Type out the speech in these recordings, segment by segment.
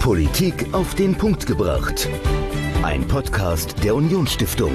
Politik auf den Punkt gebracht. Ein Podcast der Unionsstiftung.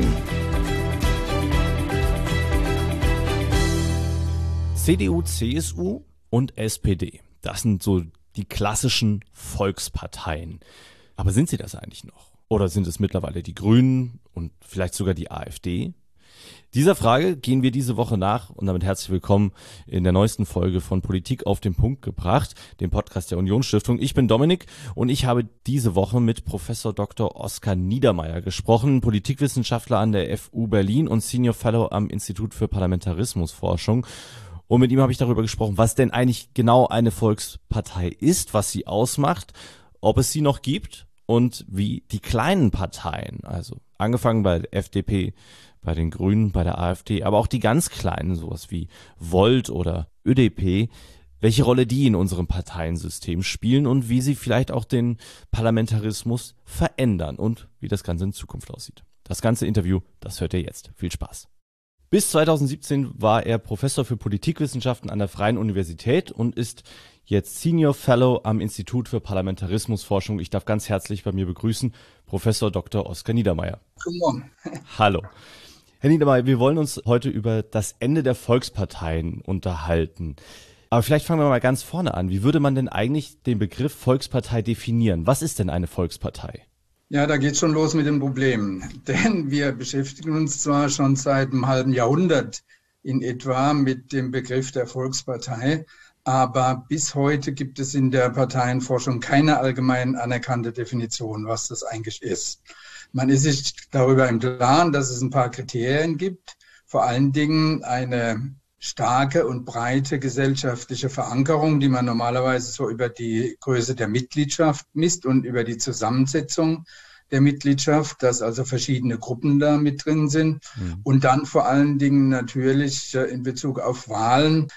CDU, CSU und SPD. Das sind so die klassischen Volksparteien. Aber sind sie das eigentlich noch? Oder sind es mittlerweile die Grünen und vielleicht sogar die AfD? Dieser Frage gehen wir diese Woche nach und damit herzlich willkommen in der neuesten Folge von Politik auf den Punkt gebracht, dem Podcast der Unionsstiftung. Ich bin Dominik und ich habe diese Woche mit Professor Dr. Oskar Niedermeyer gesprochen, Politikwissenschaftler an der FU Berlin und Senior Fellow am Institut für Parlamentarismusforschung. Und mit ihm habe ich darüber gesprochen, was denn eigentlich genau eine Volkspartei ist, was sie ausmacht, ob es sie noch gibt und wie die kleinen Parteien, also angefangen bei der FDP, bei den Grünen, bei der AfD, aber auch die ganz kleinen, sowas wie Volt oder ÖDP, welche Rolle die in unserem Parteiensystem spielen und wie sie vielleicht auch den Parlamentarismus verändern und wie das Ganze in Zukunft aussieht. Das ganze Interview, das hört ihr jetzt. Viel Spaß. Bis 2017 war er Professor für Politikwissenschaften an der Freien Universität und ist jetzt Senior Fellow am Institut für Parlamentarismusforschung. Ich darf ganz herzlich bei mir begrüßen Professor Dr. Oskar Niedermeyer. Guten Morgen. Hallo. Herr Niedermeyer, wir wollen uns heute über das Ende der Volksparteien unterhalten. Aber vielleicht fangen wir mal ganz vorne an. Wie würde man denn eigentlich den Begriff Volkspartei definieren? Was ist denn eine Volkspartei? Ja, da geht's schon los mit den Problemen. Denn wir beschäftigen uns zwar schon seit einem halben Jahrhundert in etwa mit dem Begriff der Volkspartei, aber bis heute gibt es in der Parteienforschung keine allgemein anerkannte Definition, was das eigentlich ist. Man ist sich darüber im Klaren, dass es ein paar Kriterien gibt, vor allen Dingen eine starke und breite gesellschaftliche Verankerung, die man normalerweise so über die Größe der Mitgliedschaft misst und über die Zusammensetzung der Mitgliedschaft, dass also verschiedene Gruppen da mit drin sind. Und dann vor allen Dingen natürlich in Bezug auf Wahlen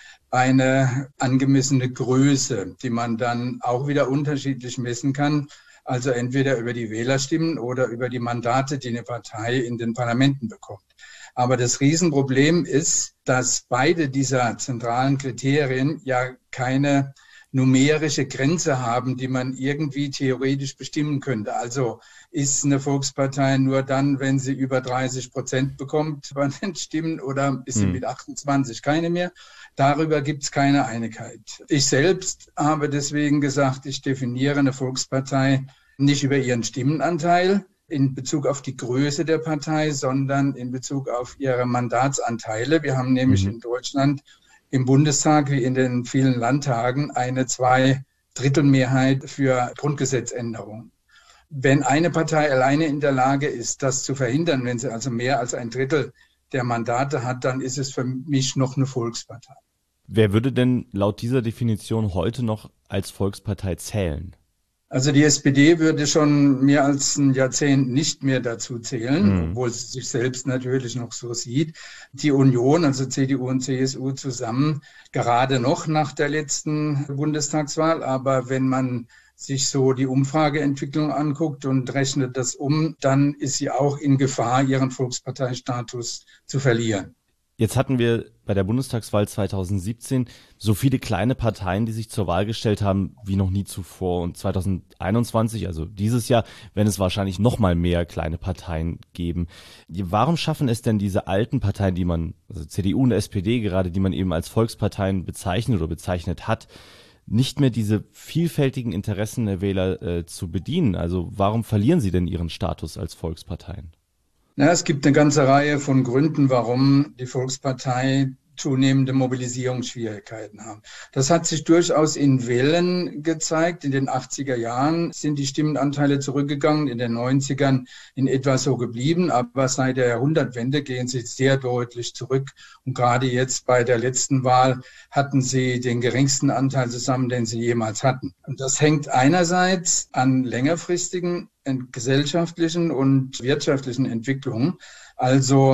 eine angemessene Größe, die man dann auch wieder unterschiedlich messen kann. Also entweder über die Wählerstimmen oder über die Mandate, die eine Partei in den Parlamenten bekommt. Aber das Riesenproblem ist, dass beide dieser zentralen Kriterien ja keine numerische Grenze haben, die man irgendwie theoretisch bestimmen könnte. Also ist eine Volkspartei nur dann, wenn sie über 30% bekommt bei den Stimmen, oder ist sie mit 28 keine mehr? Darüber gibt es keine Einigkeit. Ich selbst habe deswegen gesagt, ich definiere eine Volkspartei nicht über ihren Stimmenanteil in Bezug auf die Größe der Partei, sondern in Bezug auf ihre Mandatsanteile. Wir haben nämlich in Deutschland im Bundestag wie in den vielen Landtagen eine Zweidrittelmehrheit für Grundgesetzänderungen. Wenn eine Partei alleine in der Lage ist, das zu verhindern, wenn sie also mehr als ein Drittel der Mandate hat, dann ist es für mich noch eine Volkspartei. Wer würde denn laut dieser Definition heute noch als Volkspartei zählen? Also die SPD würde schon mehr als ein Jahrzehnt nicht mehr dazu zählen, obwohl sie sich selbst natürlich noch so sieht. Die Union, also CDU und CSU zusammen, gerade noch nach der letzten Bundestagswahl. Aber wenn man sich so die Umfrageentwicklung anguckt und rechnet das um, dann ist sie auch in Gefahr, ihren Volksparteistatus zu verlieren. Jetzt hatten wir bei der Bundestagswahl 2017 so viele kleine Parteien, die sich zur Wahl gestellt haben, wie noch nie zuvor. Und 2021, also dieses Jahr, werden es wahrscheinlich noch mal mehr kleine Parteien geben. Warum schaffen es denn diese alten Parteien, die man, also CDU und SPD gerade, die man eben als Volksparteien bezeichnet oder bezeichnet hat, nicht mehr diese vielfältigen Interessen der Wähler zu bedienen? Also warum verlieren sie denn ihren Status als Volksparteien? Na, es gibt eine ganze Reihe von Gründen, warum die Volkspartei zunehmende Mobilisierungsschwierigkeiten haben. Das hat sich durchaus in Wellen gezeigt. In den 80er Jahren sind die Stimmenanteile zurückgegangen, in den 90ern in etwa so geblieben, aber seit der Jahrhundertwende gehen sie sehr deutlich zurück. Und gerade jetzt bei der letzten Wahl hatten sie den geringsten Anteil zusammen, den sie jemals hatten. Und das hängt einerseits an längerfristigen gesellschaftlichen und wirtschaftlichen Entwicklungen, also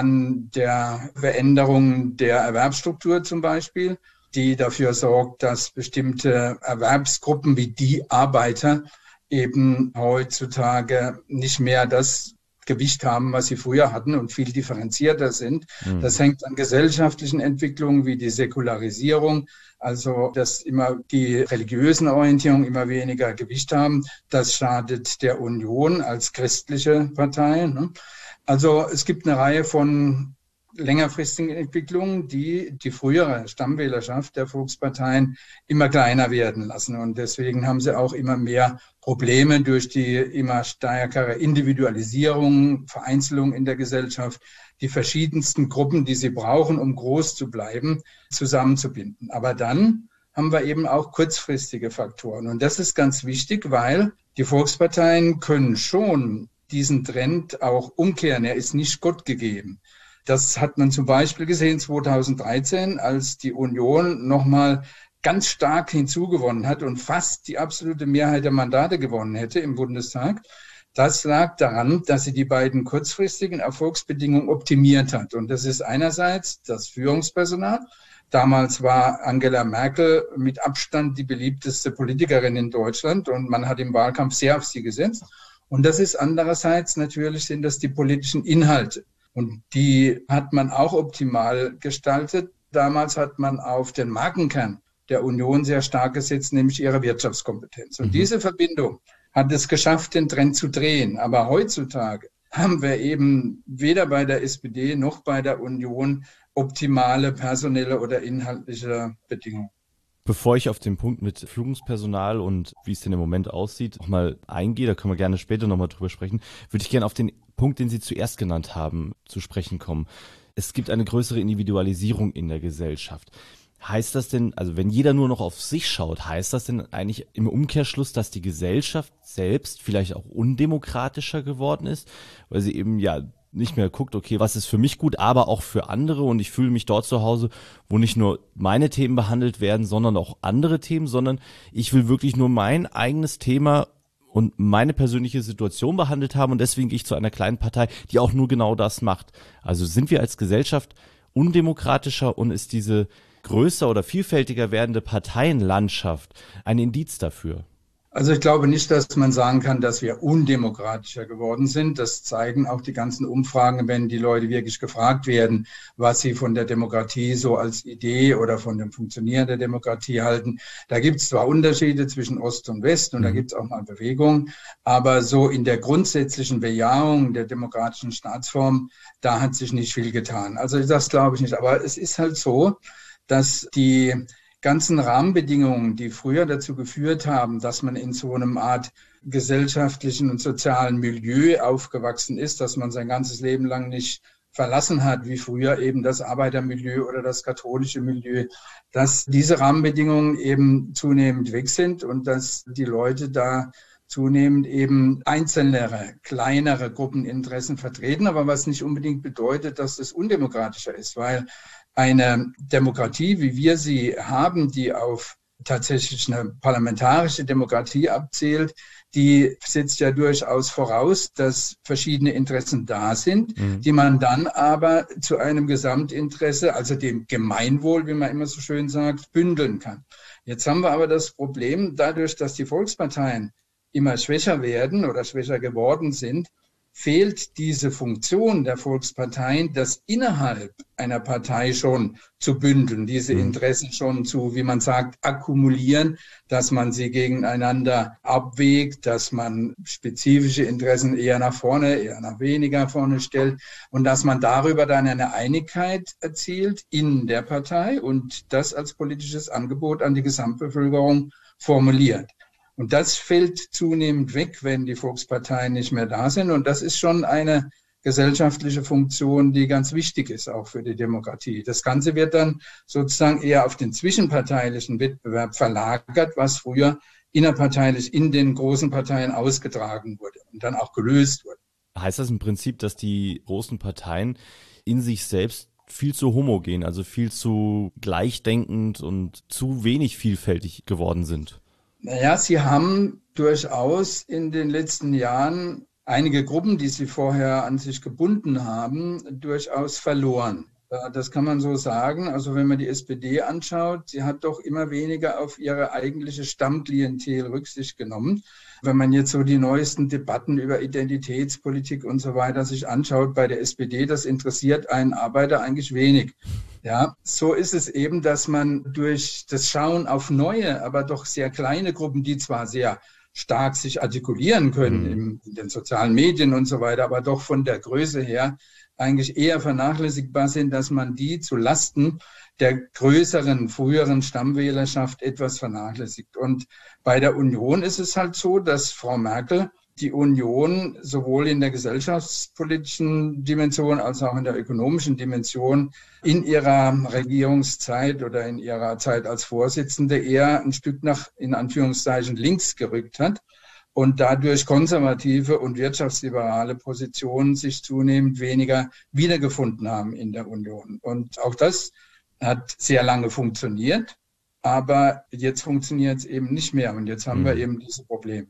an der Veränderung der Erwerbsstruktur zum Beispiel, die dafür sorgt, dass bestimmte Erwerbsgruppen wie die Arbeiter eben heutzutage nicht mehr das Gewicht haben, was sie früher hatten und viel differenzierter sind. Das hängt an gesellschaftlichen Entwicklungen wie die Säkularisierung, also dass immer die religiösen Orientierungen immer weniger Gewicht haben. Das schadet der Union als christliche Partei, ne? Also es gibt eine Reihe von längerfristigen Entwicklungen, die die frühere Stammwählerschaft der Volksparteien immer kleiner werden lassen. Und deswegen haben sie auch immer mehr Probleme durch die immer stärkere Individualisierung, Vereinzelung in der Gesellschaft, die verschiedensten Gruppen, die sie brauchen, um groß zu bleiben, zusammenzubinden. Aber dann haben wir eben auch kurzfristige Faktoren. Und das ist ganz wichtig, weil die Volksparteien können schon diesen Trend auch umkehren. Er ist nicht Gott gegeben. Das hat man zum Beispiel gesehen 2013, als die Union nochmal ganz stark hinzugewonnen hat und fast die absolute Mehrheit der Mandate gewonnen hätte im Bundestag. Das lag daran, dass sie die beiden kurzfristigen Erfolgsbedingungen optimiert hat. Und das ist einerseits das Führungspersonal. Damals war Angela Merkel mit Abstand die beliebteste Politikerin in Deutschland und man hat im Wahlkampf sehr auf sie gesetzt. Und das ist andererseits natürlich sind das die politischen Inhalte. Und die hat man auch optimal gestaltet. Damals hat man auf den Markenkern der Union sehr stark gesetzt, nämlich ihre Wirtschaftskompetenz. Und diese Verbindung hat es geschafft, den Trend zu drehen. Aber heutzutage haben wir eben weder bei der SPD noch bei der Union optimale personelle oder inhaltliche Bedingungen. Bevor ich auf den Punkt mit Führungspersonal und wie es denn im Moment aussieht, nochmal eingehe, da können wir gerne später nochmal drüber sprechen, würde ich gerne auf den Punkt, den Sie zuerst genannt haben, zu sprechen kommen. Es gibt eine größere Individualisierung in der Gesellschaft. Heißt das denn, also wenn jeder nur noch auf sich schaut, heißt das denn eigentlich im Umkehrschluss, dass die Gesellschaft selbst vielleicht auch undemokratischer geworden ist, weil sie eben ja nicht mehr guckt, okay, was ist für mich gut, aber auch für andere und ich fühle mich dort zu Hause, wo nicht nur meine Themen behandelt werden, sondern auch andere Themen, sondern ich will wirklich nur mein eigenes Thema und meine persönliche Situation behandelt haben und deswegen gehe ich zu einer kleinen Partei, die auch nur genau das macht. Also sind wir als Gesellschaft undemokratischer und ist diese größer oder vielfältiger werdende Parteienlandschaft ein Indiz dafür? Also ich glaube nicht, dass man sagen kann, dass wir undemokratischer geworden sind. Das zeigen auch die ganzen Umfragen, wenn die Leute wirklich gefragt werden, was sie von der Demokratie so als Idee oder von dem Funktionieren der Demokratie halten. Da gibt es zwar Unterschiede zwischen Ost und West und da gibt es auch mal Bewegungen, aber so in der grundsätzlichen Bejahung der demokratischen Staatsform, da hat sich nicht viel getan. Also das glaube ich nicht. Aber es ist halt so, dass die ganzen Rahmenbedingungen, die früher dazu geführt haben, dass man in so einem Art gesellschaftlichen und sozialen Milieu aufgewachsen ist, dass man sein ganzes Leben lang nicht verlassen hat, wie früher eben das Arbeitermilieu oder das katholische Milieu, dass diese Rahmenbedingungen eben zunehmend weg sind und dass die Leute da zunehmend eben einzelnere, kleinere Gruppeninteressen vertreten, aber was nicht unbedingt bedeutet, dass es undemokratischer ist, weil eine Demokratie, wie wir sie haben, die auf tatsächlich eine parlamentarische Demokratie abzielt, die setzt ja durchaus voraus, dass verschiedene Interessen da sind, die man dann aber zu einem Gesamtinteresse, also dem Gemeinwohl, wie man immer so schön sagt, bündeln kann. Jetzt haben wir aber das Problem, dadurch, dass die Volksparteien immer schwächer werden oder schwächer geworden sind, fehlt diese Funktion der Volksparteien, das innerhalb einer Partei schon zu bündeln, diese Interessen schon zu, wie man sagt, akkumulieren, dass man sie gegeneinander abwägt, dass man spezifische Interessen eher nach vorne, eher nach weniger vorne stellt und dass man darüber dann eine Einigkeit erzielt in der Partei und das als politisches Angebot an die Gesamtbevölkerung formuliert. Und das fällt zunehmend weg, wenn die Volksparteien nicht mehr da sind. Und das ist schon eine gesellschaftliche Funktion, die ganz wichtig ist, auch für die Demokratie. Das Ganze wird dann sozusagen eher auf den zwischenparteilichen Wettbewerb verlagert, was früher innerparteilich in den großen Parteien ausgetragen wurde und dann auch gelöst wurde. Heißt das im Prinzip, dass die großen Parteien in sich selbst viel zu homogen, also viel zu gleichdenkend und zu wenig vielfältig geworden sind? Naja, sie haben durchaus in den letzten Jahren einige Gruppen, die sie vorher an sich gebunden haben, durchaus verloren. Das kann man so sagen. Also wenn man die SPD anschaut, sie hat doch immer weniger auf ihre eigentliche Stammklientel Rücksicht genommen. Wenn man jetzt so die neuesten Debatten über Identitätspolitik und so weiter sich anschaut bei der SPD, das interessiert einen Arbeiter eigentlich wenig. Ja, so ist es eben, dass man durch das Schauen auf neue, aber doch sehr kleine Gruppen, die zwar sehr stark sich artikulieren können in den sozialen Medien und so weiter, aber doch von der Größe her eigentlich eher vernachlässigbar sind, dass man die zu Lasten der größeren, früheren Stammwählerschaft etwas vernachlässigt. Und bei der Union ist es halt so, dass Frau Merkel die Union sowohl in der gesellschaftspolitischen Dimension als auch in der ökonomischen Dimension in ihrer Regierungszeit oder in ihrer Zeit als Vorsitzende eher ein Stück nach, in Anführungszeichen, links gerückt hat und dadurch konservative und wirtschaftsliberale Positionen sich zunehmend weniger wiedergefunden haben in der Union. Und auch das hat sehr lange funktioniert, aber jetzt funktioniert es eben nicht mehr und jetzt haben wir eben diese Probleme.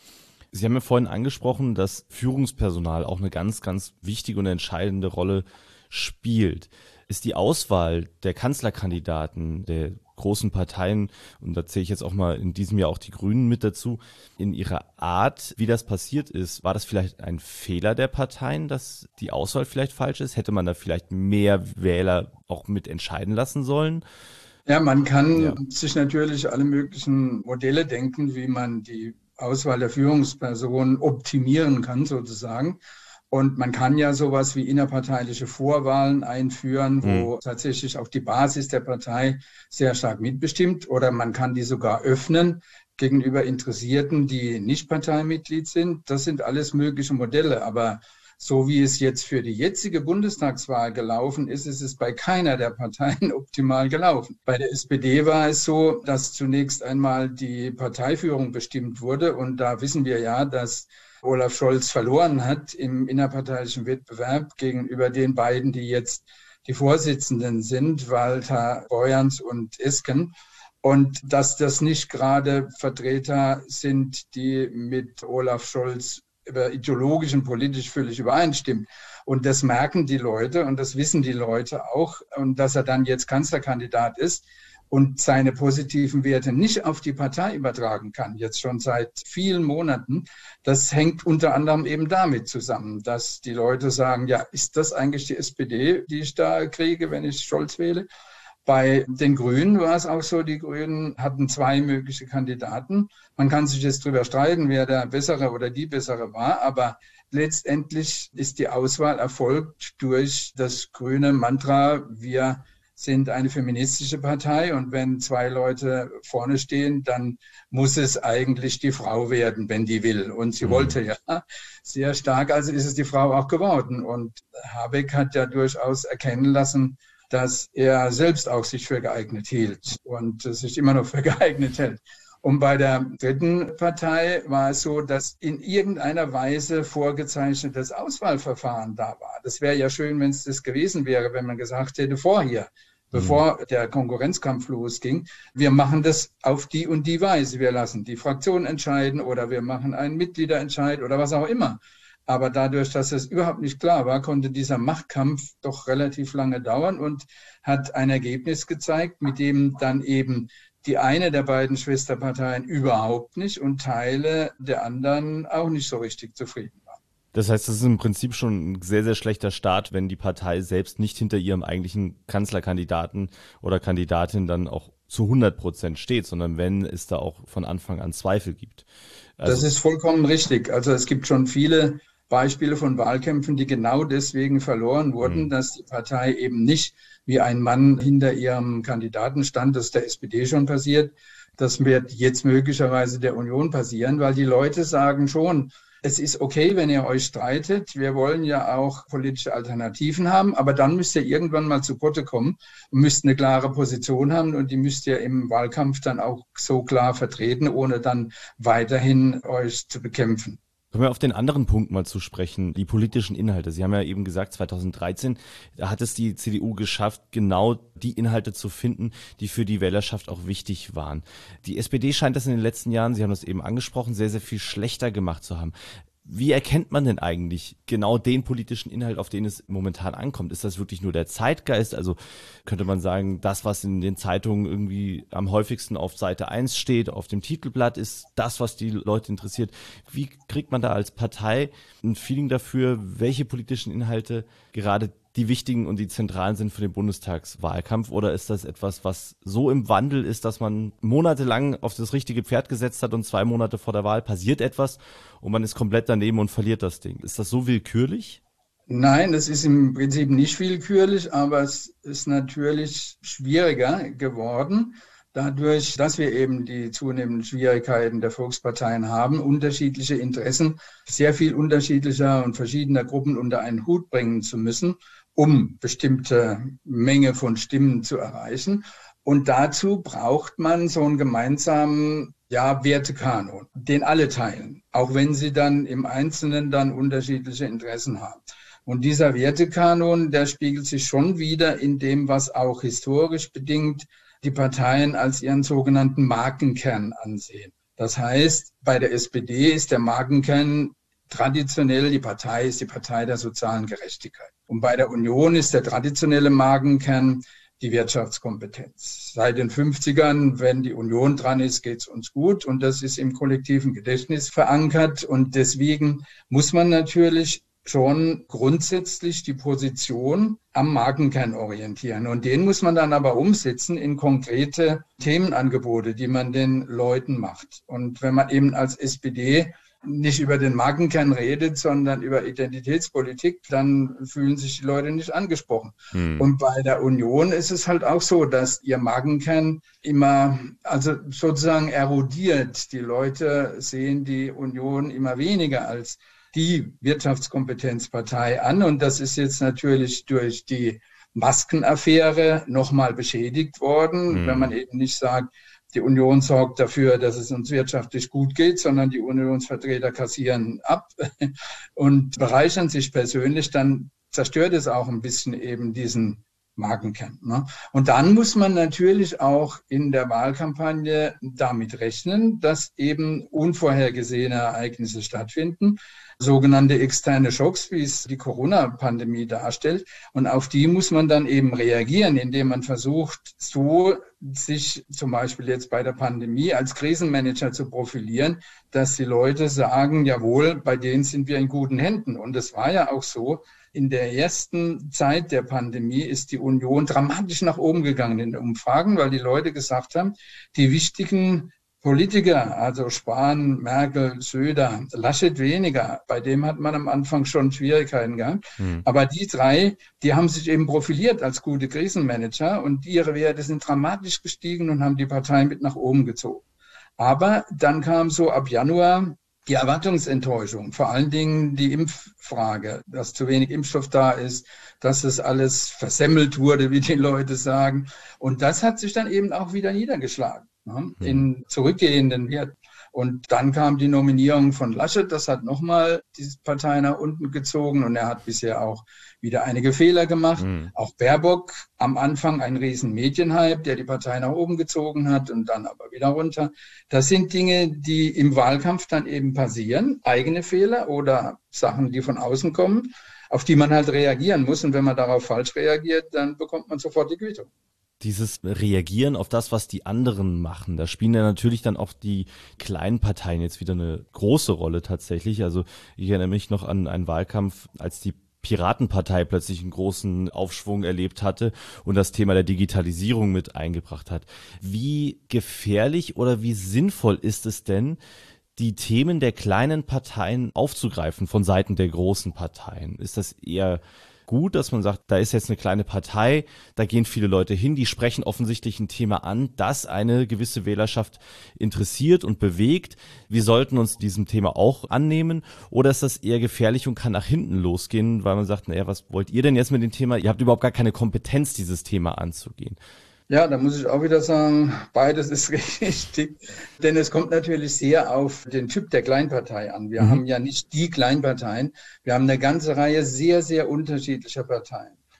Sie haben ja vorhin angesprochen, dass Führungspersonal auch eine ganz, ganz wichtige und entscheidende Rolle spielt. Ist die Auswahl der Kanzlerkandidaten der großen Parteien, und da zähle ich jetzt auch mal in diesem Jahr auch die Grünen mit dazu, in ihrer Art, wie das passiert ist, war das vielleicht ein Fehler der Parteien, dass die Auswahl vielleicht falsch ist? Hätte man da vielleicht mehr Wähler auch mit entscheiden lassen sollen? Ja, man kann sich natürlich alle möglichen Modelle denken, wie man die Auswahl der Führungspersonen optimieren kann, sozusagen. Und man kann ja sowas wie innerparteiliche Vorwahlen einführen, wo tatsächlich auch die Basis der Partei sehr stark mitbestimmt. Oder man kann die sogar öffnen gegenüber Interessierten, die nicht Parteimitglied sind. Das sind alles mögliche Modelle. Aber so wie es jetzt für die jetzige Bundestagswahl gelaufen ist, ist es bei keiner der Parteien optimal gelaufen. Bei der SPD war es so, dass zunächst einmal die Parteiführung bestimmt wurde. Und da wissen wir ja, dass Olaf Scholz verloren hat im innerparteilichen Wettbewerb gegenüber den beiden, die jetzt die Vorsitzenden sind, Walter Borjans und Esken. Und dass das nicht gerade Vertreter sind, die mit Olaf Scholz über ideologisch und politisch völlig übereinstimmen. Und das merken die Leute und das wissen die Leute auch. Und dass er dann jetzt Kanzlerkandidat ist und seine positiven Werte nicht auf die Partei übertragen kann, jetzt schon seit vielen Monaten, das hängt unter anderem eben damit zusammen, dass die Leute sagen, ja, ist das eigentlich die SPD, die ich da kriege, wenn ich Scholz wähle? Bei den Grünen war es auch so, die Grünen hatten zwei mögliche Kandidaten. Man kann sich jetzt drüber streiten, wer der Bessere oder die Bessere war, aber letztendlich ist die Auswahl erfolgt durch das grüne Mantra, wir sind eine feministische Partei und wenn zwei Leute vorne stehen, dann muss es eigentlich die Frau werden, wenn die will. Und sie wollte ja sehr stark, also ist es die Frau auch geworden. Und Habeck hat ja durchaus erkennen lassen, dass er selbst auch sich für geeignet hielt und sich immer noch für geeignet hält. Und bei der dritten Partei war es so, dass in irgendeiner Weise vorgezeichnetes Auswahlverfahren da war. Das wäre ja schön, wenn es das gewesen wäre, wenn man gesagt hätte, vorher, bevor der Konkurrenzkampf losging, wir machen das auf die und die Weise. Wir lassen die Fraktion entscheiden oder wir machen einen Mitgliederentscheid oder was auch immer. Aber dadurch, dass es überhaupt nicht klar war, konnte dieser Machtkampf doch relativ lange dauern und hat ein Ergebnis gezeigt, mit dem dann eben die eine der beiden Schwesterparteien überhaupt nicht und Teile der anderen auch nicht so richtig zufrieden waren. Das heißt, das ist im Prinzip schon ein sehr, sehr schlechter Start, wenn die Partei selbst nicht hinter ihrem eigentlichen Kanzlerkandidaten oder Kandidatin dann auch zu 100% steht, sondern wenn es da auch von Anfang an Zweifel gibt. Also, das ist vollkommen richtig. Also es gibt schon viele Beispiele von Wahlkämpfen, die genau deswegen verloren wurden, dass die Partei eben nicht wie ein Mann hinter ihrem Kandidaten stand. Das ist der SPD schon passiert. Das wird jetzt möglicherweise der Union passieren, weil die Leute sagen schon, es ist okay, wenn ihr euch streitet. Wir wollen ja auch politische Alternativen haben, aber dann müsst ihr irgendwann mal zu Potte kommen und müsst eine klare Position haben und die müsst ihr im Wahlkampf dann auch so klar vertreten, ohne dann weiterhin euch zu bekämpfen. Kommen wir auf den anderen Punkt mal zu sprechen, die politischen Inhalte. Sie haben ja eben gesagt, 2013, da hat es die CDU geschafft, genau die Inhalte zu finden, die für die Wählerschaft auch wichtig waren. Die SPD scheint das in den letzten Jahren, Sie haben das eben angesprochen, sehr, sehr viel schlechter gemacht zu haben. Wie erkennt man denn eigentlich genau den politischen Inhalt, auf den es momentan ankommt? Ist das wirklich nur der Zeitgeist? Also könnte man sagen, das, was in den Zeitungen irgendwie am häufigsten auf Seite 1 steht, auf dem Titelblatt, ist das, was die Leute interessiert. Wie kriegt man da als Partei ein Feeling dafür, welche politischen Inhalte gerade die wichtigen und die zentralen sind für den Bundestagswahlkampf? Oder ist das etwas, was so im Wandel ist, dass man monatelang auf das richtige Pferd gesetzt hat und 2 Monate vor der Wahl passiert etwas und man ist komplett daneben und verliert das Ding? Ist das so willkürlich? Nein, es ist im Prinzip nicht willkürlich, aber es ist natürlich schwieriger geworden, dadurch, dass wir eben die zunehmenden Schwierigkeiten der Volksparteien haben, unterschiedliche Interessen sehr viel unterschiedlicher und verschiedener Gruppen unter einen Hut bringen zu müssen, um bestimmte Menge von Stimmen zu erreichen. Und dazu braucht man so einen gemeinsamen Wertekanon, den alle teilen, auch wenn sie dann im Einzelnen dann unterschiedliche Interessen haben. Und dieser Wertekanon, der spiegelt sich schon wieder in dem, was auch historisch bedingt die Parteien als ihren sogenannten Markenkern ansehen. Das heißt, bei der SPD ist der Markenkern traditionell, die Partei ist die Partei der sozialen Gerechtigkeit. Und bei der Union ist der traditionelle Markenkern die Wirtschaftskompetenz. Seit den 50ern, wenn die Union dran ist, geht es uns gut. Und das ist im kollektiven Gedächtnis verankert. Und deswegen muss man natürlich schon grundsätzlich die Position am Markenkern orientieren. Und den muss man dann aber umsetzen in konkrete Themenangebote, die man den Leuten macht. Und wenn man eben als SPD nicht über den Markenkern redet, sondern über Identitätspolitik, dann fühlen sich die Leute nicht angesprochen. Und bei der Union ist es halt auch so, dass ihr Markenkern immer, also sozusagen erodiert. Die Leute sehen die Union immer weniger als die Wirtschaftskompetenzpartei an. Und das ist jetzt natürlich durch die Maskenaffäre nochmal beschädigt worden, wenn man eben nicht sagt, die Union sorgt dafür, dass es uns wirtschaftlich gut geht, sondern die Unionsvertreter kassieren ab und bereichern sich persönlich, dann zerstört es auch ein bisschen eben diesen Markenkern. Ne? Und dann muss man natürlich auch in der Wahlkampagne damit rechnen, dass eben unvorhergesehene Ereignisse stattfinden, sogenannte externe Schocks, wie es die Corona-Pandemie darstellt. Und auf die muss man dann eben reagieren, indem man versucht, so sich zum Beispiel jetzt bei der Pandemie als Krisenmanager zu profilieren, dass die Leute sagen, jawohl, bei denen sind wir in guten Händen. Und es war ja auch so, in der ersten Zeit der Pandemie ist die Union dramatisch nach oben gegangen in den Umfragen, weil die Leute gesagt haben, die wichtigen Politiker, also Spahn, Merkel, Söder, Laschet weniger, bei dem hat man am Anfang schon Schwierigkeiten gehabt. Aber die drei, die haben sich eben profiliert als gute Krisenmanager und ihre Werte sind dramatisch gestiegen und haben die Partei mit nach oben gezogen. Aber dann kam so ab Januar die Erwartungsenttäuschung, vor allen Dingen die Impffrage, dass zu wenig Impfstoff da ist, dass es alles versemmelt wurde, wie die Leute sagen. Und das hat sich dann eben auch wieder niedergeschlagen, ne, in zurückgehenden Werten. Und dann kam die Nominierung von Laschet, das hat nochmal die Partei nach unten gezogen und er hat bisher auch wieder einige Fehler gemacht. Auch Baerbock, am Anfang ein riesen Medienhype, der die Partei nach oben gezogen hat und dann aber wieder runter. Das sind Dinge, die im Wahlkampf dann eben passieren, eigene Fehler oder Sachen, die von außen kommen, auf die man halt reagieren muss. Und wenn man darauf falsch reagiert, dann bekommt man sofort die Quittung. Dieses Reagieren auf das, was die anderen machen, da spielen ja natürlich dann auch die kleinen Parteien jetzt wieder eine große Rolle tatsächlich. Also ich erinnere mich noch an einen Wahlkampf, als die Piratenpartei plötzlich einen großen Aufschwung erlebt hatte und das Thema der Digitalisierung mit eingebracht hat. Wie gefährlich oder wie sinnvoll ist es denn, die Themen der kleinen Parteien aufzugreifen von Seiten der großen Parteien? Ist das eher gut, dass man sagt, da ist jetzt eine kleine Partei, da gehen viele Leute hin, die sprechen offensichtlich ein Thema an, das eine gewisse Wählerschaft interessiert und bewegt. Wir sollten uns diesem Thema auch annehmen. Oder ist das eher gefährlich und kann nach hinten losgehen, weil man sagt, naja, was wollt ihr denn jetzt mit dem Thema? Ihr habt überhaupt gar keine Kompetenz, dieses Thema anzugehen. Ja, da muss ich auch wieder sagen, beides ist richtig, denn es kommt natürlich sehr auf den Typ der Kleinpartei an. Wir haben ja nicht die Kleinparteien, wir haben eine ganze Reihe sehr, sehr unterschiedlicher Parteien.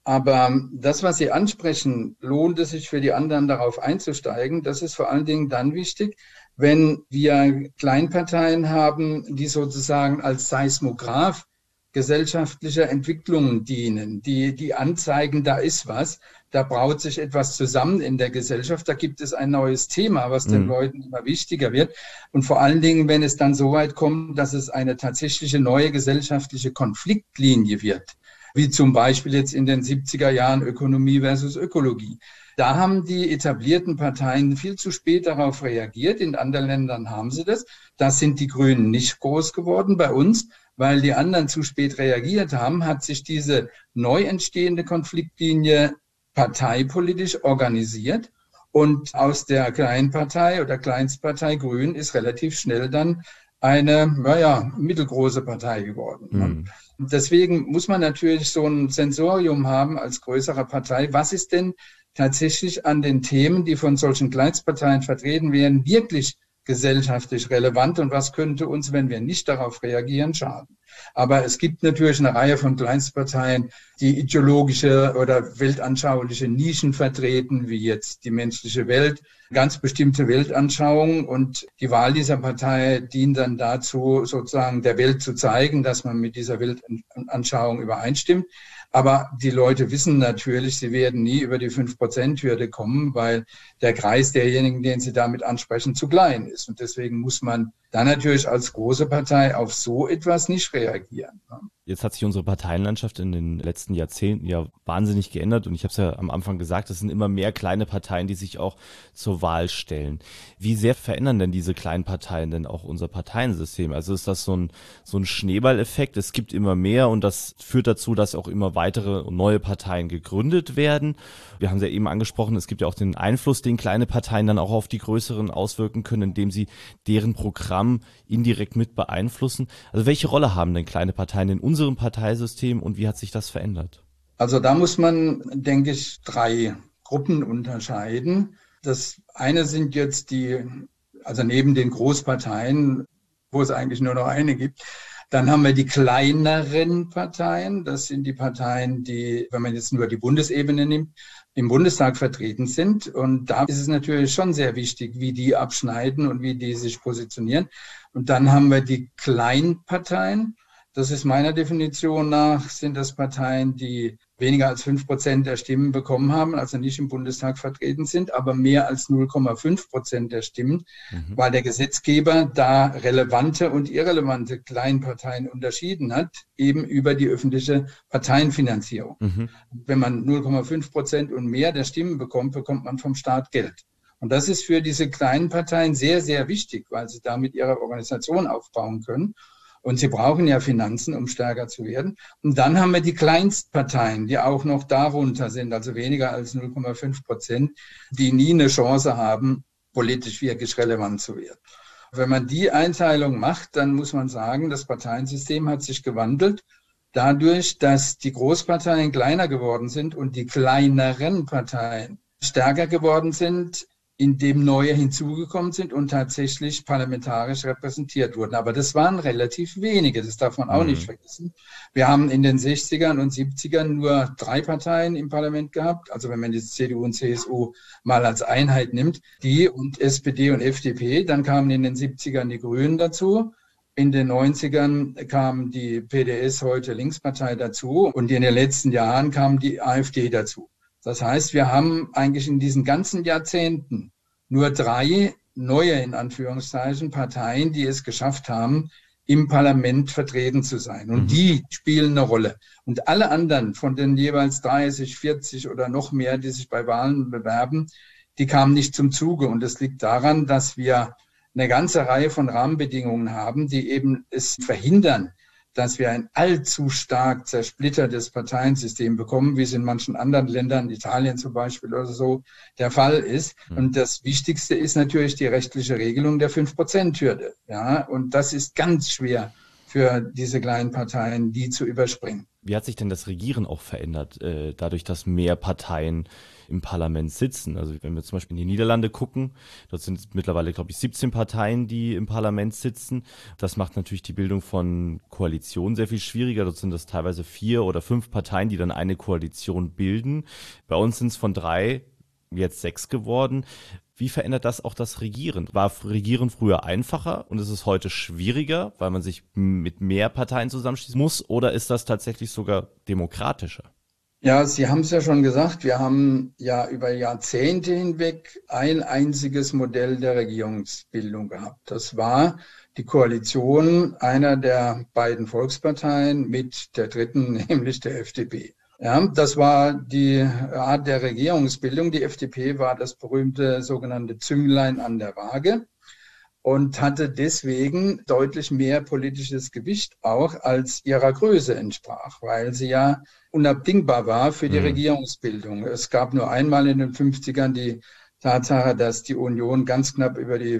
Aber das, was Sie ansprechen, lohnt es sich für die anderen darauf einzusteigen. Das ist vor allen Dingen dann wichtig, wenn wir Kleinparteien haben, die sozusagen als Seismograph gesellschaftlicher Entwicklungen dienen, die anzeigen, da ist was, da braut sich etwas zusammen in der Gesellschaft, da gibt es ein neues Thema, was den Leuten immer wichtiger wird. Und vor allen Dingen, wenn es dann so weit kommt, dass es eine tatsächliche neue gesellschaftliche Konfliktlinie wird, wie zum Beispiel jetzt in den 70er Jahren Ökonomie versus Ökologie. Da haben die etablierten Parteien viel zu spät darauf reagiert. In anderen Ländern haben sie das. Da sind die Grünen nicht groß geworden. Bei uns, weil die anderen zu spät reagiert haben, hat sich diese neu entstehende Konfliktlinie parteipolitisch organisiert. Und aus der Kleinpartei oder Kleinstpartei Grün ist relativ schnell dann eine, mittelgroße Partei geworden. Deswegen muss man natürlich so ein Sensorium haben als größere Partei. Was ist denn tatsächlich an den Themen, die von solchen Kleinstparteien vertreten werden, wirklich gesellschaftlich relevant und was könnte uns, wenn wir nicht darauf reagieren, schaden? Aber es gibt natürlich eine Reihe von Kleinstparteien, die ideologische oder weltanschauliche Nischen vertreten, wie jetzt die menschliche Welt, ganz bestimmte Weltanschauungen. Und die Wahl dieser Partei dient dann dazu, sozusagen der Welt zu zeigen, dass man mit dieser Weltanschauung übereinstimmt. Aber die Leute wissen natürlich, sie werden nie über die 5%-Hürde kommen, weil der Kreis derjenigen, den sie damit ansprechen, zu klein ist. Und deswegen muss man dann natürlich als große Partei auf so etwas nicht reagieren. Jetzt hat sich unsere Parteienlandschaft in den letzten Jahrzehnten ja wahnsinnig geändert und ich habe es ja am Anfang gesagt, es sind immer mehr kleine Parteien, die sich auch zur Wahl stellen. Wie sehr verändern denn diese kleinen Parteien denn auch unser Parteiensystem? Also ist das so ein Schneeballeffekt? Es gibt immer mehr und das führt dazu, dass auch immer weitere und neue Parteien gegründet werden. Wir haben es ja eben angesprochen, es gibt ja auch den Einfluss, den kleine Parteien dann auch auf die größeren auswirken können, indem sie deren Programm indirekt mit beeinflussen. Also welche Rolle haben denn kleine Parteien in unserem Parteisystem und wie hat sich das verändert? Also da muss man, denke ich, 3 Gruppen unterscheiden. Das eine sind jetzt also neben den Großparteien, wo es eigentlich nur noch eine gibt, dann haben wir die kleineren Parteien. Das sind die Parteien, die, wenn man jetzt nur die Bundesebene nimmt, im Bundestag vertreten sind. Und da ist es natürlich schon sehr wichtig, wie die abschneiden und wie die sich positionieren. Und dann haben wir die Kleinparteien. Das ist meiner Definition nach, sind das Parteien, die weniger als 5% der Stimmen bekommen haben, also nicht im Bundestag vertreten sind, aber mehr als 0,5% der Stimmen, weil der Gesetzgeber da relevante und irrelevante Kleinparteien unterschieden hat, eben über die öffentliche Parteienfinanzierung. Wenn man 0,5% und mehr der Stimmen bekommt, bekommt man vom Staat Geld. Und das ist für diese kleinen Parteien sehr, sehr wichtig, weil sie damit ihre Organisation aufbauen können. Und sie brauchen ja Finanzen, um stärker zu werden. Und dann haben wir die Kleinstparteien, die auch noch darunter sind, also weniger als 0,5%, die nie eine Chance haben, politisch wirklich relevant zu werden. Wenn man die Einteilung macht, dann muss man sagen, das Parteiensystem hat sich gewandelt dadurch, dass die Großparteien kleiner geworden sind und die kleineren Parteien stärker geworden sind, indem neue hinzugekommen sind und tatsächlich parlamentarisch repräsentiert wurden. Aber das waren relativ wenige, das darf man auch nicht vergessen. Wir haben in den 60ern und 70ern nur 3 Parteien im Parlament gehabt, also wenn man die CDU und CSU mal als Einheit nimmt, die und SPD und FDP, dann kamen in den 70ern die Grünen dazu. In den 90ern kam die PDS, heute Linkspartei, dazu und in den letzten Jahren kam die AfD dazu. Das heißt, wir haben eigentlich in diesen ganzen Jahrzehnten nur 3 neue, in Anführungszeichen, Parteien, die es geschafft haben, im Parlament vertreten zu sein. Und die spielen eine Rolle. Und alle anderen von den jeweils 30, 40 oder noch mehr, die sich bei Wahlen bewerben, die kamen nicht zum Zuge. Und das liegt daran, dass wir eine ganze Reihe von Rahmenbedingungen haben, die eben es verhindern, dass wir ein allzu stark zersplittertes Parteiensystem bekommen, wie es in manchen anderen Ländern, Italien zum Beispiel oder so, der Fall ist. Und das Wichtigste ist natürlich die rechtliche Regelung der 5%-Hürde. Ja, und das ist ganz schwer für diese kleinen Parteien, die zu überspringen. Wie hat sich denn das Regieren auch verändert, dadurch, dass mehr Parteien im Parlament sitzen. Also wenn wir zum Beispiel in die Niederlande gucken, dort sind mittlerweile, glaube ich, 17 Parteien, die im Parlament sitzen. Das macht natürlich die Bildung von Koalitionen sehr viel schwieriger. Dort sind das teilweise 4 oder 5 Parteien, die dann eine Koalition bilden. Bei uns sind es von 3 jetzt 6 geworden. Wie verändert das auch das Regieren? War Regieren früher einfacher und ist es heute schwieriger, weil man sich mit mehr Parteien zusammenschließen muss? Oder ist das tatsächlich sogar demokratischer? Ja, Sie haben es ja schon gesagt, wir haben ja über Jahrzehnte hinweg ein einziges Modell der Regierungsbildung gehabt. Das war die Koalition einer der beiden Volksparteien mit der dritten, nämlich der FDP. Ja, das war die Art der Regierungsbildung. Die FDP war das berühmte sogenannte Zünglein an der Waage und hatte deswegen deutlich mehr politisches Gewicht auch, als ihrer Größe entsprach, weil sie ja unabdingbar war für die Regierungsbildung. Es gab nur einmal in den 50ern die Tatsache, dass die Union ganz knapp über die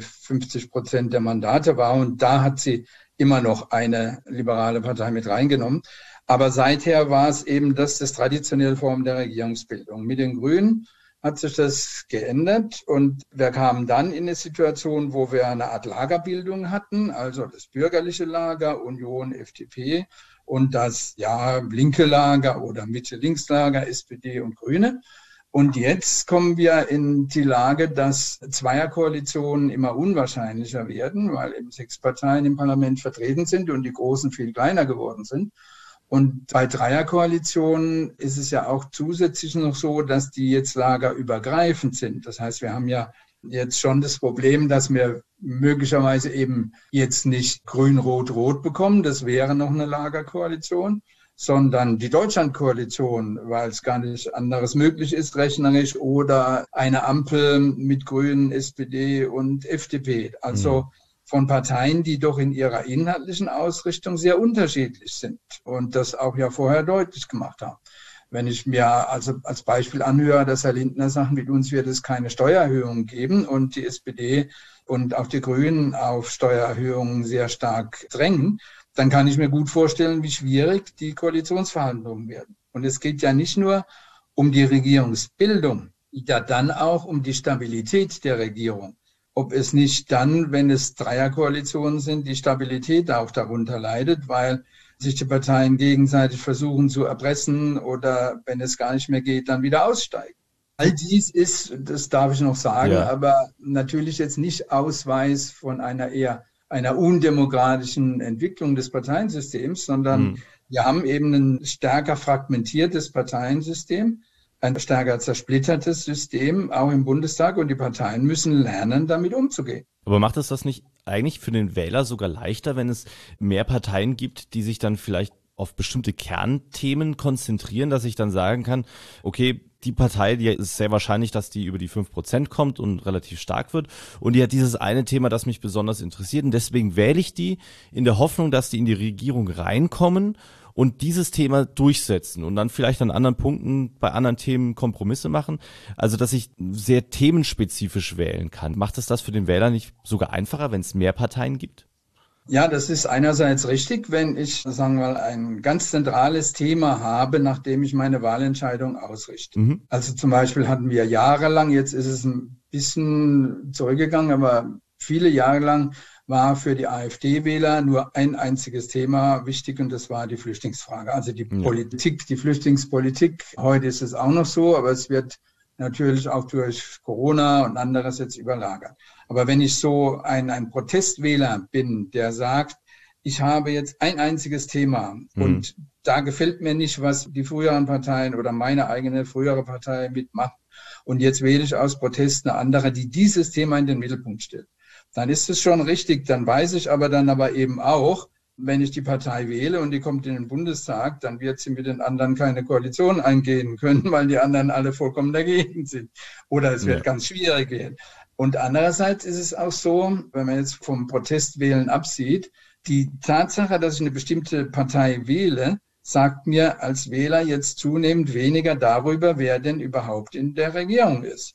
50% der Mandate war und da hat sie immer noch eine liberale Partei mit reingenommen. Aber seither war es eben das traditionelle Form der Regierungsbildung. Mit den Grünen hat sich das geändert und wir kamen dann in eine Situation, wo wir eine Art Lagerbildung hatten, also das bürgerliche Lager, Union, FDP und das linke Lager oder Mitte-Links-Lager, SPD und Grüne. Und jetzt kommen wir in die Lage, dass Zweierkoalitionen immer unwahrscheinlicher werden, weil eben 6 Parteien im Parlament vertreten sind und die Großen viel kleiner geworden sind. Und bei Dreierkoalitionen ist es ja auch zusätzlich noch so, dass die jetzt lagerübergreifend sind. Das heißt, wir haben ja jetzt schon das Problem, dass wir möglicherweise eben jetzt nicht Grün-Rot-Rot bekommen. Das wäre noch eine Lagerkoalition, sondern die Deutschlandkoalition, weil es gar nicht anderes möglich ist, rechnerisch, oder eine Ampel mit Grünen, SPD und FDP. Also von Parteien, die doch in ihrer inhaltlichen Ausrichtung sehr unterschiedlich sind und das auch ja vorher deutlich gemacht haben. Wenn ich mir also als Beispiel anhöre, dass Herr Lindner sagt, mit uns wird es keine Steuererhöhungen geben und die SPD und auch die Grünen auf Steuererhöhungen sehr stark drängen, dann kann ich mir gut vorstellen, wie schwierig die Koalitionsverhandlungen werden. Und es geht ja nicht nur um die Regierungsbildung, ja dann auch um die Stabilität der Regierung. Ob es nicht dann, wenn es Dreierkoalitionen sind, die Stabilität auch darunter leidet, weil sich die Parteien gegenseitig versuchen zu erpressen oder wenn es gar nicht mehr geht, dann wieder aussteigen. All dies ist, das darf ich noch sagen, aber natürlich jetzt nicht Ausweis von einer undemokratischen Entwicklung des Parteiensystems, sondern wir haben eben ein stärker fragmentiertes Parteiensystem, ein stärker zersplittertes System, auch im Bundestag, und die Parteien müssen lernen, damit umzugehen. Aber macht es das nicht eigentlich für den Wähler sogar leichter, wenn es mehr Parteien gibt, die sich dann vielleicht auf bestimmte Kernthemen konzentrieren, dass ich dann sagen kann, okay, die Partei, die ist sehr wahrscheinlich, dass die über die 5% kommt und relativ stark wird. Und die hat dieses eine Thema, das mich besonders interessiert. Und deswegen wähle ich die in der Hoffnung, dass die in die Regierung reinkommen und dieses Thema durchsetzen und dann vielleicht an anderen Punkten bei anderen Themen Kompromisse machen. Also, dass ich sehr themenspezifisch wählen kann. Macht es das für den Wähler nicht sogar einfacher, wenn es mehr Parteien gibt? Ja, das ist einerseits richtig, wenn ich, sagen wir mal, ein ganz zentrales Thema habe, nach dem ich meine Wahlentscheidung ausrichte. Also zum Beispiel hatten wir jahrelang, jetzt ist es ein bisschen zurückgegangen, aber viele Jahre lang war für die AfD-Wähler nur ein einziges Thema wichtig und das war die Flüchtlingsfrage. Also die Politik, die Flüchtlingspolitik. Heute ist es auch noch so, aber es wird natürlich auch durch Corona und anderes jetzt überlagert. Aber wenn ich so ein Protestwähler bin, der sagt, ich habe jetzt ein einziges Thema und da gefällt mir nicht, was die früheren Parteien oder meine eigene frühere Partei mitmacht und jetzt wähle ich aus Protest eine andere, die dieses Thema in den Mittelpunkt stellt, dann ist es schon richtig. Dann weiß ich aber eben auch, wenn ich die Partei wähle und die kommt in den Bundestag, dann wird sie mit den anderen keine Koalition eingehen können, weil die anderen alle vollkommen dagegen sind. Oder es wird ganz schwierig werden. Und andererseits ist es auch so, wenn man jetzt vom Protestwählen absieht, die Tatsache, dass ich eine bestimmte Partei wähle, sagt mir als Wähler jetzt zunehmend weniger darüber, wer denn überhaupt in der Regierung ist.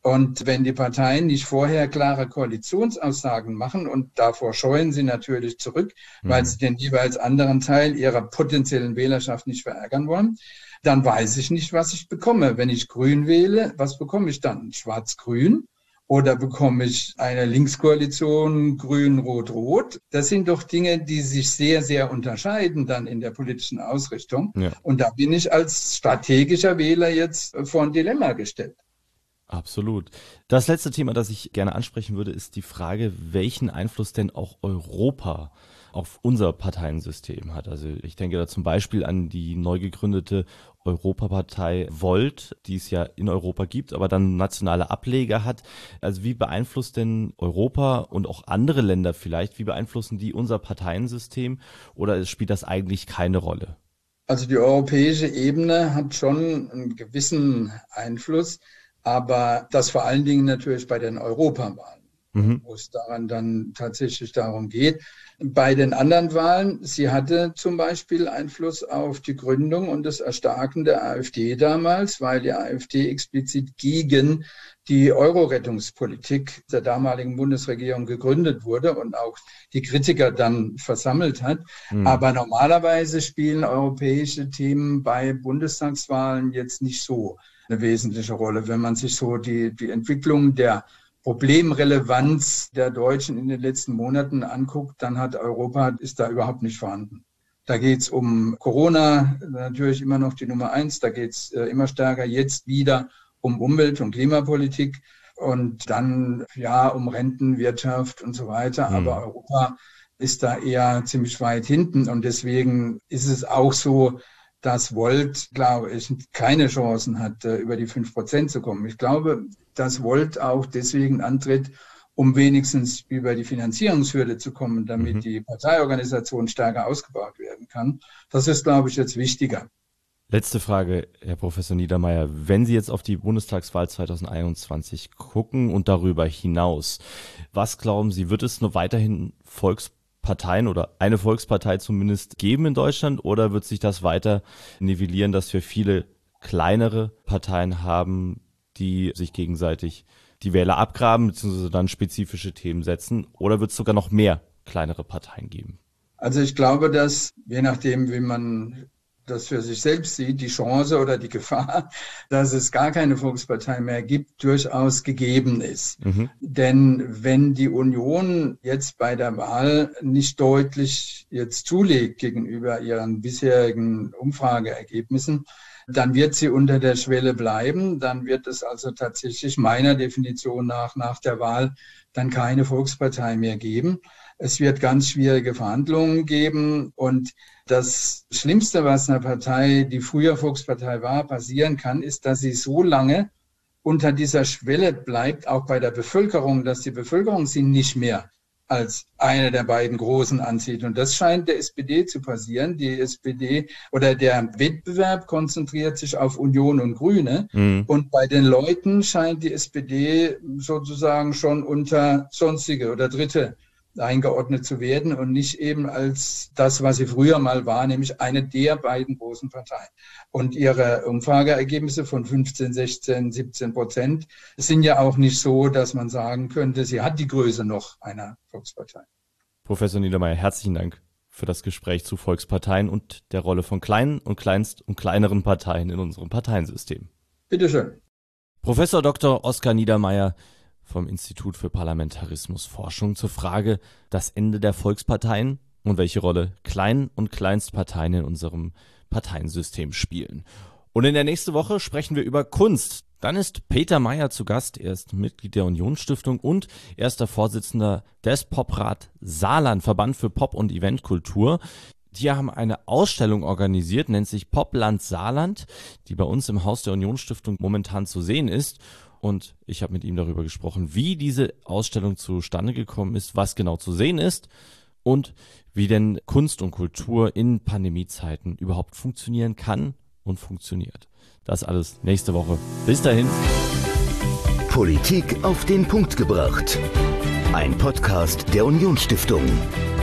Und wenn die Parteien nicht vorher klare Koalitionsaussagen machen, und davor scheuen sie natürlich zurück, weil sie den jeweils anderen Teil ihrer potenziellen Wählerschaft nicht verärgern wollen, dann weiß ich nicht, was ich bekomme. Wenn ich Grün wähle, was bekomme ich dann? Schwarz-Grün? Oder bekomme ich eine Linkskoalition Grün-Rot-Rot? Das sind doch Dinge, die sich sehr, sehr unterscheiden dann in der politischen Ausrichtung. Ja. Und da bin ich als strategischer Wähler jetzt vor ein Dilemma gestellt. Absolut. Das letzte Thema, das ich gerne ansprechen würde, ist die Frage, welchen Einfluss denn auch Europa auf unser Parteiensystem hat. Also ich denke da zum Beispiel an die neu gegründete Europapartei Volt, die es ja in Europa gibt, aber dann nationale Ableger hat. Also wie beeinflusst denn Europa und auch andere Länder vielleicht, wie beeinflussen die unser Parteiensystem oder spielt das eigentlich keine Rolle? Also die europäische Ebene hat schon einen gewissen Einfluss, aber das vor allen Dingen natürlich bei den Europawahlen, wo es dann tatsächlich darum geht. Bei den anderen Wahlen, sie hatte zum Beispiel Einfluss auf die Gründung und das Erstarken der AfD damals, weil die AfD explizit gegen die Euro-Rettungspolitik der damaligen Bundesregierung gegründet wurde und auch die Kritiker dann versammelt hat. Aber normalerweise spielen europäische Themen bei Bundestagswahlen jetzt nicht so eine wesentliche Rolle. Wenn man sich so die Entwicklung der Problemrelevanz der Deutschen in den letzten Monaten anguckt, dann ist da überhaupt nicht vorhanden. Da geht's um Corona, natürlich immer noch die Nummer 1, da geht's immer stärker jetzt wieder um Umwelt- und Klimapolitik und dann um Renten, Wirtschaft und so weiter. Aber Europa ist da eher ziemlich weit hinten und deswegen ist es auch so, dass Volt, glaube ich, keine Chancen hat, über die 5% zu kommen. Ich glaube, dass Volt auch deswegen antritt, um wenigstens über die Finanzierungshürde zu kommen, damit die Parteiorganisation stärker ausgebaut werden kann. Das ist, glaube ich, jetzt wichtiger. Letzte Frage, Herr Professor Niedermeyer. Wenn Sie jetzt auf die Bundestagswahl 2021 gucken und darüber hinaus, was glauben Sie, wird es nur weiterhin Volksparteien oder eine Volkspartei zumindest geben in Deutschland oder wird sich das weiter nivellieren, dass wir viele kleinere Parteien haben, die sich gegenseitig die Wähler abgraben bzw. dann spezifische Themen setzen oder wird es sogar noch mehr kleinere Parteien geben? Also ich glaube, dass je nachdem, wie man das für sich selbst sieht, die Chance oder die Gefahr, dass es gar keine Volkspartei mehr gibt, durchaus gegeben ist. Denn wenn die Union jetzt bei der Wahl nicht deutlich jetzt zulegt gegenüber ihren bisherigen Umfrageergebnissen, dann wird sie unter der Schwelle bleiben. Dann wird es also tatsächlich meiner Definition nach der Wahl dann keine Volkspartei mehr geben. Es wird ganz schwierige Verhandlungen geben und das Schlimmste, was einer Partei, die früher Volkspartei war, passieren kann, ist, dass sie so lange unter dieser Schwelle bleibt, auch bei der Bevölkerung, dass die Bevölkerung sie nicht mehr als eine der beiden Großen ansieht. Und das scheint der SPD zu passieren. Die SPD oder der Wettbewerb konzentriert sich auf Union und Grüne. Und bei den Leuten scheint die SPD sozusagen schon unter Sonstige oder Dritte eingeordnet zu werden und nicht eben als das, was sie früher mal war, nämlich eine der beiden großen Parteien. Und ihre Umfrageergebnisse von 15, 16, 17% sind ja auch nicht so, dass man sagen könnte, sie hat die Größe noch einer Volkspartei. Professor Niedermeyer, herzlichen Dank für das Gespräch zu Volksparteien und der Rolle von kleinen und kleineren Parteien in unserem Parteiensystem. Bitteschön. Professor Dr. Oskar Niedermeyer vom Institut für Parlamentarismusforschung zur Frage das Ende der Volksparteien und welche Rolle Klein- und Kleinstparteien in unserem Parteiensystem spielen. Und in der nächsten Woche sprechen wir über Kunst. Dann ist Peter Mayer zu Gast. Er ist Mitglied der Unionsstiftung und erster Vorsitzender des Poprat Saarland, Verband für Pop- und Eventkultur. Die haben eine Ausstellung organisiert, nennt sich Popland Saarland, die bei uns im Haus der Unionsstiftung momentan zu sehen ist. Und ich habe mit ihm darüber gesprochen, wie diese Ausstellung zustande gekommen ist, was genau zu sehen ist und wie denn Kunst und Kultur in Pandemiezeiten überhaupt funktionieren kann und funktioniert. Das alles nächste Woche. Bis dahin. Politik auf den Punkt gebracht. Ein Podcast der Unionsstiftung.